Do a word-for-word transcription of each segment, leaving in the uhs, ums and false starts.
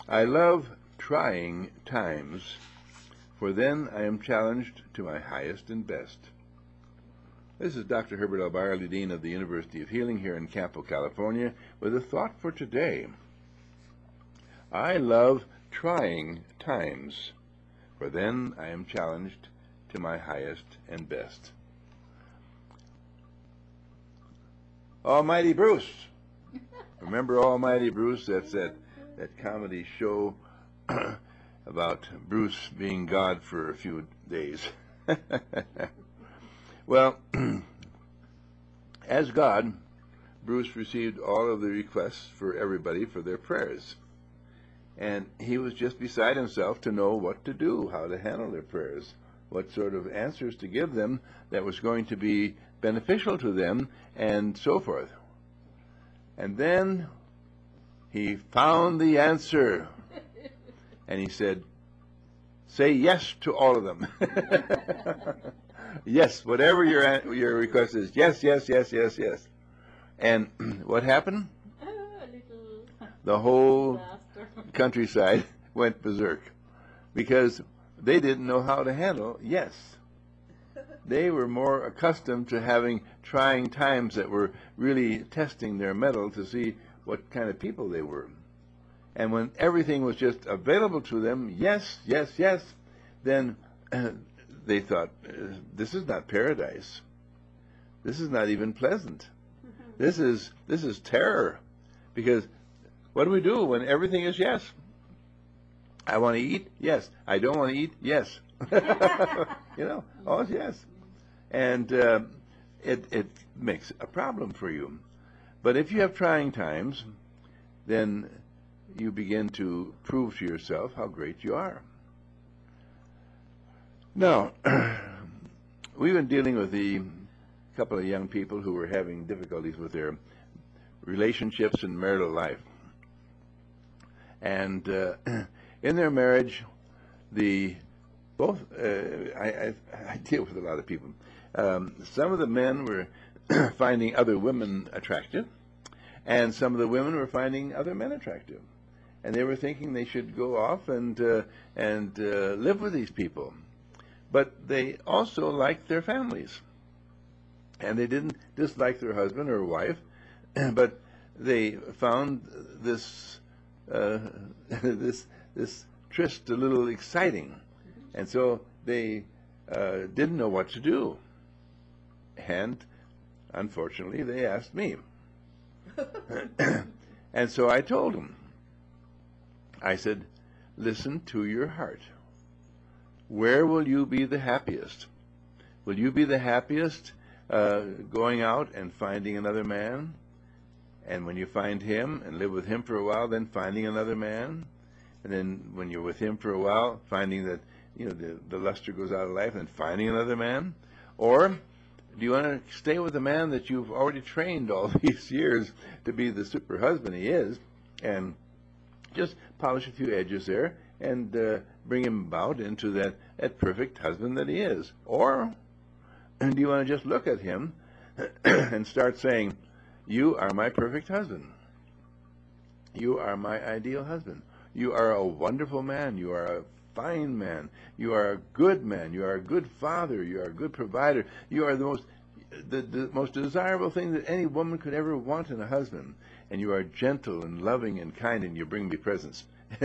I love trying times, for then I am challenged to my highest and best. This is Doctor Herbert L. Byerly, Dean of the University of Healing here in Campo, California, with a thought for today. I love trying times, for then I am challenged to my highest and best. Almighty Bruce. Remember Almighty Bruce? That's that, that comedy show about Bruce being God for a few days. Well, as God, Bruce received all of the requests for everybody for their prayers. And he was just beside himself to know what to do, how to handle their prayers, what sort of answers to give them that was going to be beneficial to them, and so forth. And then he found the answer, and he said, say yes to all of them. Yes, whatever your your request is, yes, yes, yes, yes, yes. And what happened? The whole countryside went berserk, because they didn't know how to handle yes. They were more accustomed to having trying times that were really testing their mettle to see what kind of people they were. And when everything was just available to them, yes, yes, yes, then uh, they thought, uh, this is not paradise. This is not even pleasant. This is this is terror. Because what do we do when everything is yes? I want to eat? Yes. I don't want to eat? Yes. You know, all is yes. And uh, it, it makes a problem for you. But if you have trying times, then you begin to prove to yourself how great you are. Now, we've been dealing with a couple of young people who were having difficulties with their relationships and marital life. And uh, in their marriage, the both uh, I, I, I deal with a lot of people. Um, some of the men were finding other women attractive, and some of the women were finding other men attractive, and they were thinking they should go off and uh, and uh, live with these people, but they also liked their families, and they didn't dislike their husband or wife, but they found this uh, this this tryst a little exciting, and so they uh, didn't know what to do. And unfortunately, they asked me. And so I told them, I said, listen to your heart. Where will you be the happiest? Will you be the happiest uh, going out and finding another man? And when you find him and live with him for a while, then finding another man? And then when you're with him for a while, finding that, you know, the, the luster goes out of life and finding another man? Or do you want to stay with a man that you've already trained all these years to be the super husband he is, and just polish a few edges there and uh, bring him about into that, that perfect husband that he is? Or do you want to just look at him and start saying, you are my perfect husband. You are my ideal husband. You are a wonderful man. You are a fine man. You are a good man. You are a good father. You are a good provider. You are the most the, the most desirable thing that any woman could ever want in a husband. And you are gentle and loving and kind, and you bring me presents.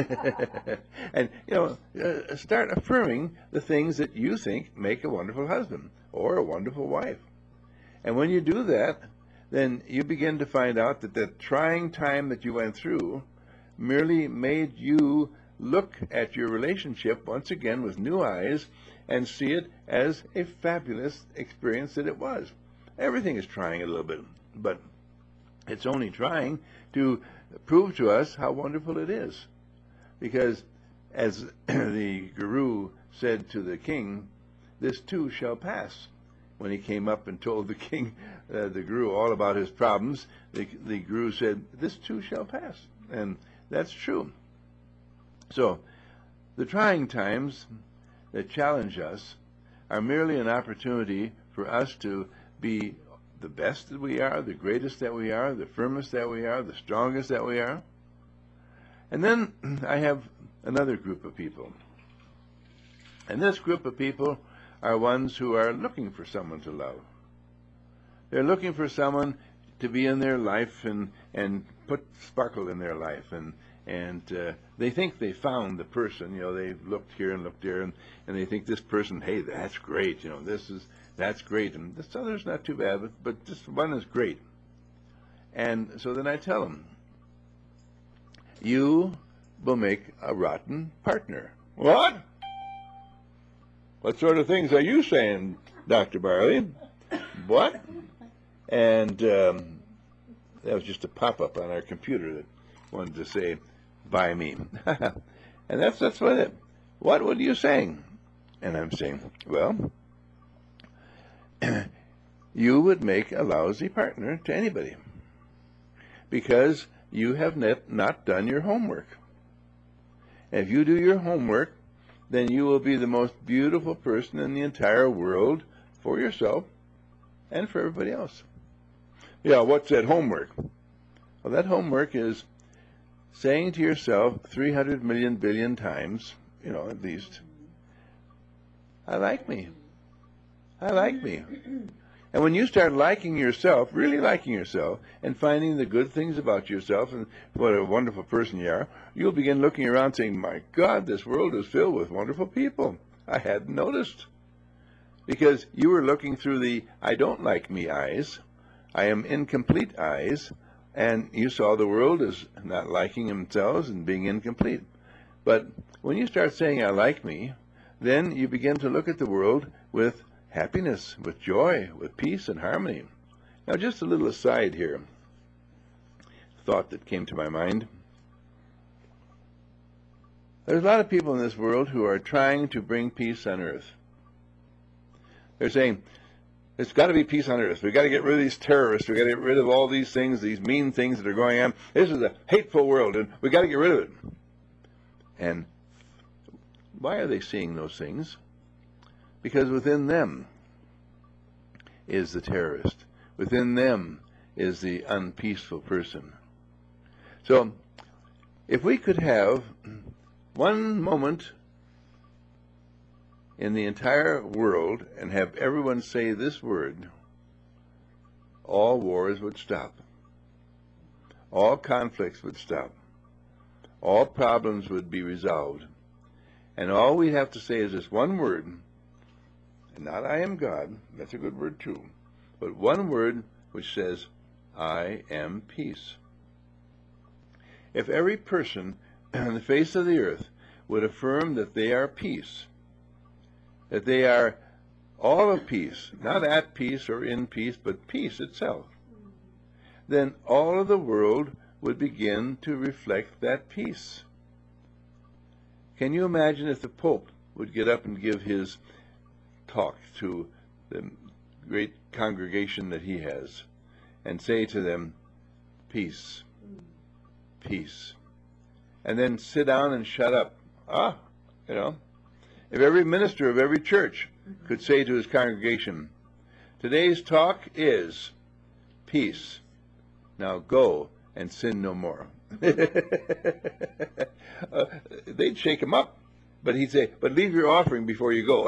And, you know, uh, start affirming the things that you think make a wonderful husband or a wonderful wife. And when you do that, then you begin to find out that the trying time that you went through merely made you look at your relationship once again with new eyes and see it as a fabulous experience that it was. Everything is trying a little bit, but it's only trying to prove to us how wonderful it is. Because as the guru said to the king, this too shall pass. When he came up and told the king, uh, the guru, all about his problems, the, the guru said, this too shall pass. And that's true. So, the trying times that challenge us are merely an opportunity for us to be the best that we are, the greatest that we are, the firmest that we are, the strongest that we are. And then I have another group of people. And this group of people are ones who are looking for someone to love. They're looking for someone to be in their life and, and put sparkle in their life. And, and uh, they think they found the person. You know, they've looked here and looked there, and, and they think this person, hey, that's great. You know, this is, that's great. And this other's not too bad, but, but this one is great. And so then I tell them, you will make a rotten partner. What? What sort of things are you saying, Doctor Barley? What? And um, that was just a pop-up on our computer that wanted to say, buy me. And that's that's what it, what, what are you saying? And I'm saying, well, you would make a lousy partner to anybody because you have not, not done your homework. And if you do your homework, then you will be the most beautiful person in the entire world for yourself and for everybody else. Yeah, what's that homework? Well, that homework is saying to yourself three hundred million billion times, you know, at least, I like me. I like me. And when you start liking yourself, really liking yourself, and finding the good things about yourself and what a wonderful person you are, you'll begin looking around saying, my God, this world is filled with wonderful people. I hadn't noticed. Because you were looking through the I don't like me eyes, I am incomplete eyes, and you saw the world as not liking themselves and being incomplete. But when you start saying I like me, then you begin to look at the world with happiness, with joy, with peace and harmony. Now, just a little aside here, thought that came to my mind. There's a lot of people in this world who are trying to bring peace on earth. They're saying, there's got to be peace on earth. We've got to get rid of these terrorists. We've got to get rid of all these things, these mean things that are going on. This is a hateful world, and we've got to get rid of it. And why are they seeing those things? Because within them is the terrorist. Within them is the unpeaceful person. So, if we could have one moment in the entire world and have everyone say this word, all wars would stop. All conflicts would stop. All problems would be resolved. And all we have to say is this one word, and not I am God, that's a good word too, but one word which says, I am peace. If every person on the face of the earth would affirm that they are peace, that they are all of peace, not at peace or in peace, but peace itself, then all of the world would begin to reflect that peace. Can you imagine if the Pope would get up and give his talk to the great congregation that he has and say to them, peace, peace, and then sit down and shut up? Ah, you know, if every minister of every church could say to his congregation, today's talk is peace. Now go and sin no more. uh, they'd shake him up, but he'd say, but leave your offering before you go.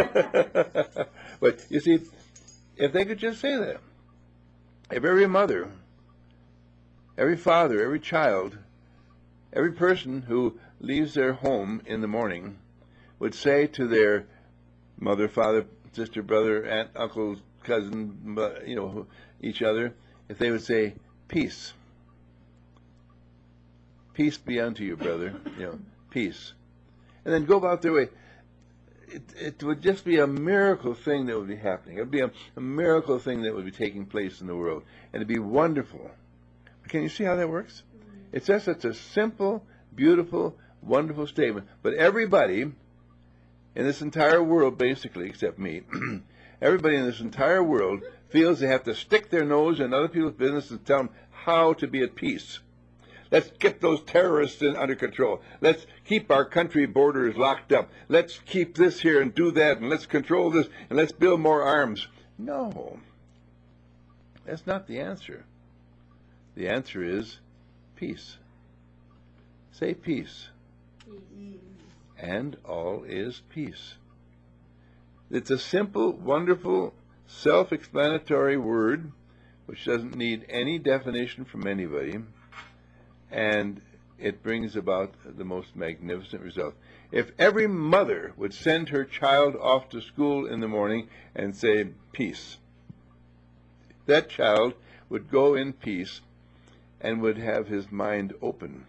But you see, if they could just say that, if every mother, every father, every child, every person who leaves their home in the morning would say to their mother, father, sister, brother, aunt, uncle, cousin, you know, each other, if they would say, peace. Peace be unto you, brother, you know, peace. And then go about their way. It, it would just be a miracle thing that would be happening. It would be a, a miracle thing that would be taking place in the world. And it'd be wonderful. Can you see how that works? It's just such a simple, beautiful, wonderful statement. But everybody in this entire world, basically, except me, everybody in this entire world feels they have to stick their nose in other people's business and tell them how to be at peace. Let's get those terrorists in, under control. Let's keep our country borders locked up. Let's keep this here and do that, and let's control this, and let's build more arms. No, that's not the answer. The answer is peace. Say peace. And all is peace. It's a simple, wonderful, self-explanatory word which doesn't need any definition from anybody, and it brings about the most magnificent result. If every mother would send her child off to school in the morning and say, peace, that child would go in peace and would have his mind open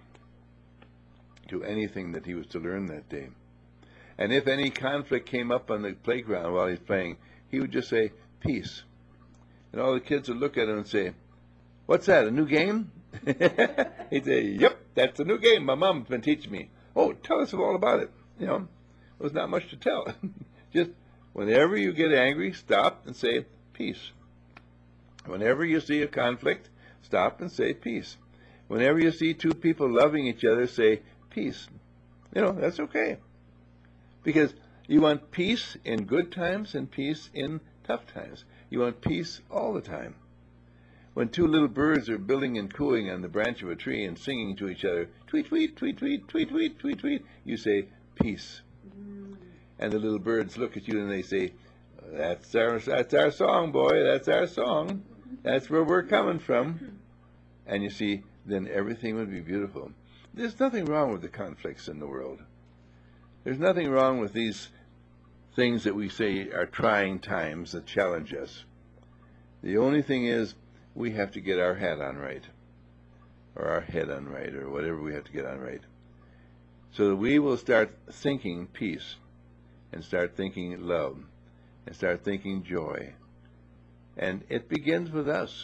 to anything that he was to learn that day. And if any conflict came up on the playground while he's playing, he would just say, peace. And all the kids would look at him and say, what's that, a new game? He'd say, yep, that's a new game my mom's been teaching me. Oh, tell us all about it. You know, there's not much to tell. Just whenever you get angry, stop and say, peace. Whenever you see a conflict, stop and say, peace. Whenever you see two people loving each other, say, peace. You know, that's okay. Because you want peace in good times and peace in tough times. You want peace all the time. When two little birds are building and cooing on the branch of a tree and singing to each other, tweet, tweet, tweet, tweet, tweet, tweet, tweet, tweet, you say, peace. Mm. And the little birds look at you and they say, that's our, that's our song, boy, that's our song. That's where we're coming from. And you see, then everything would be beautiful. There's nothing wrong with the conflicts in the world. There's nothing wrong with these things that we say are trying times that challenge us. The only thing is, we have to get our hat on right, or our head on right, or whatever we have to get on right, so that we will start thinking peace, and start thinking love, and start thinking joy. And it begins with us.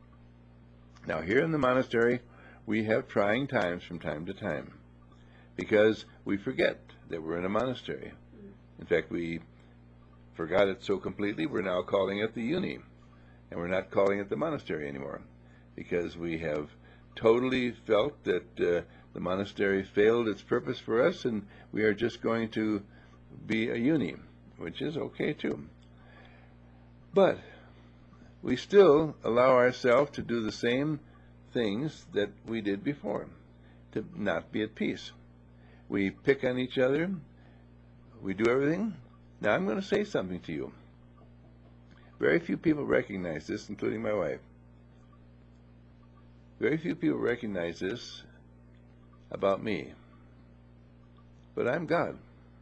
Now, here in the monastery, we have trying times from time to time, because we forget that we're in a monastery. In fact, we forgot it so completely, we're now calling it the uni. And we're not calling it the monastery anymore, because we have totally felt that uh, the monastery failed its purpose for us, and we are just going to be a uni, which is okay too. But we still allow ourselves to do the same things that we did before, to not be at peace. We pick on each other. We do everything. Now I'm going to say something to you. Very few people recognize this, including my wife. Very few people recognize this about me. But I'm God.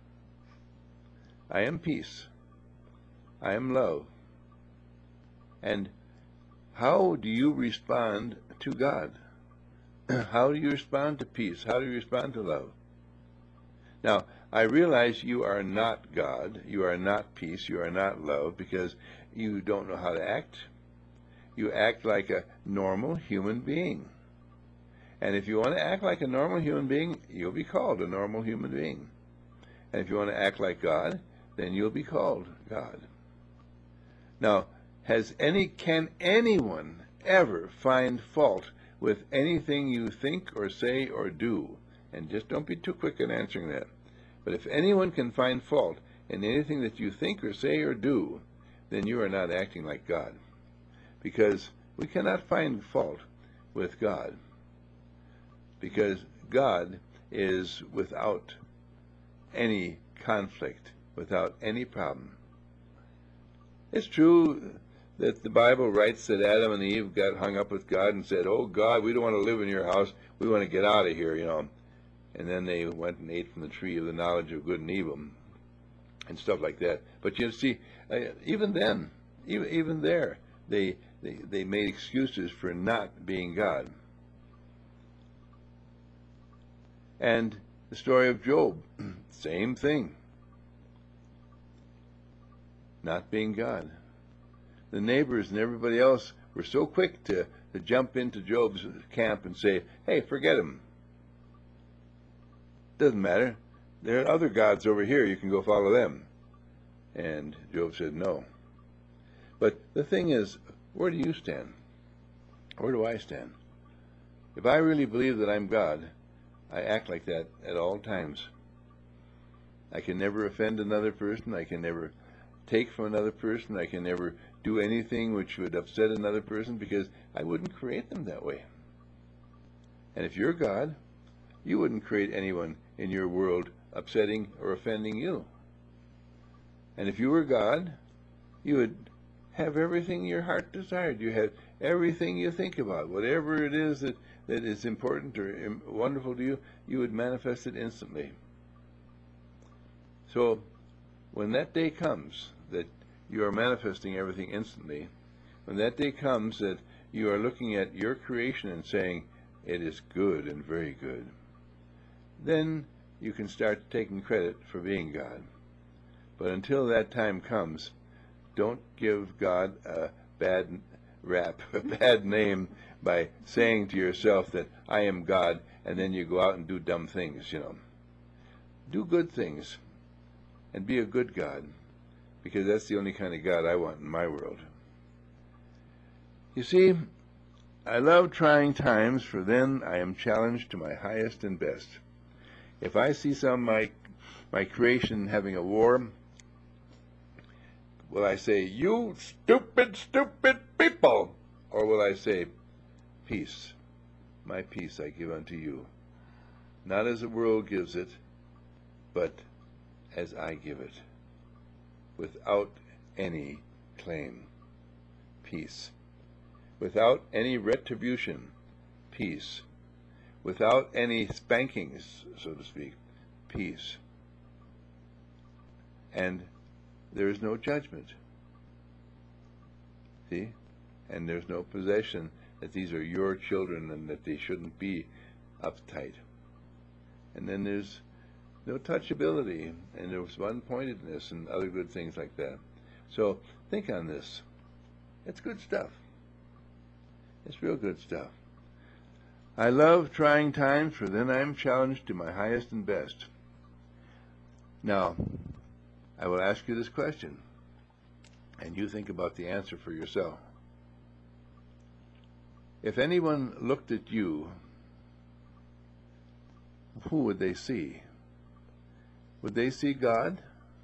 I am peace. I am love. And how do you respond to God? How do you respond to peace? How do you respond to love? Now, I realize you are not God, you are not peace, you are not love, because you don't know how to act. You act like a normal human being. And if you want to act like a normal human being, you'll be called a normal human being. And if you want to act like God, then you'll be called God. Now, has any, can anyone ever find fault with anything you think or say or do? And just don't be too quick in answering that. But if anyone can find fault in anything that you think or say or do, then you are not acting like God. Because we cannot find fault with God. Because God is without any conflict, without any problem. It's true that the Bible writes that Adam and Eve got hung up with God and said, oh God, we don't want to live in your house, we want to get out of here, you know. And then they went and ate from the tree of the knowledge of good and evil and stuff like that. But you see, uh, even then, even, even there, they, they, they made excuses for not being God. And the story of Job, same thing. Not being God. The neighbors and everybody else were so quick to, to jump into Job's camp and say, hey, forget him. Doesn't matter. There are other gods over here. You can go follow them. And Job said no. But the thing is, where do you stand? Where do I stand? If I really believe that I'm God, I act like that at all times. I can never offend another person. I can never take from another person. I can never do anything which would upset another person, because I wouldn't create them that way. And if you're God, you wouldn't create anyone in your world upsetting or offending you. And if you were God, you would have everything your heart desired. You have everything you think about. Whatever it is that, that is important or im- wonderful to you, you would manifest it instantly. So when that day comes that you are manifesting everything instantly, when that day comes that you are looking at your creation and saying, it is good and very good, then you can start taking credit for being God. But until that time comes, don't give God a bad rap, a bad name by saying to yourself that I am God, and then you go out and do dumb things, you know. Do good things and be a good God, because that's the only kind of God I want in my world. You see, I love trying times, for then I am challenged to my highest and best. If I see some of my, my creation having a war, will I say, you stupid, stupid people? Or will I say, peace, my peace I give unto you, not as the world gives it, but as I give it, without any claim, peace. Without any retribution, peace. Without any spankings, so to speak, peace. And there is no judgment. See? And there's no possession that these are your children and that they shouldn't be uptight. And then there's no touchability, and there's one-pointedness and other good things like that. So think on this. It's good stuff. It's real good stuff. I love trying times, for then I am challenged to my highest and best. Now, I will ask you this question, and you think about the answer for yourself. If anyone looked at you, who would they see? Would they see God?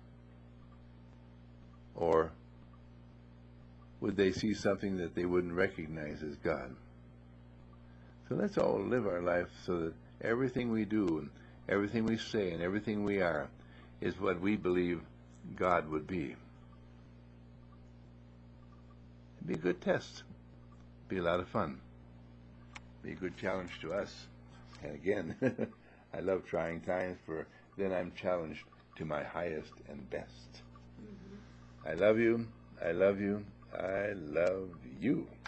Or would they see something that they wouldn't recognize as God? So let's all live our life so that everything we do and everything we say and everything we are is what we believe God would be. It'd be a good test. It'd be a lot of fun. It'd be a good challenge to us. And again, I love trying times, for then I'm challenged to my highest and best. Mm-hmm. I love you. I love you. I love you.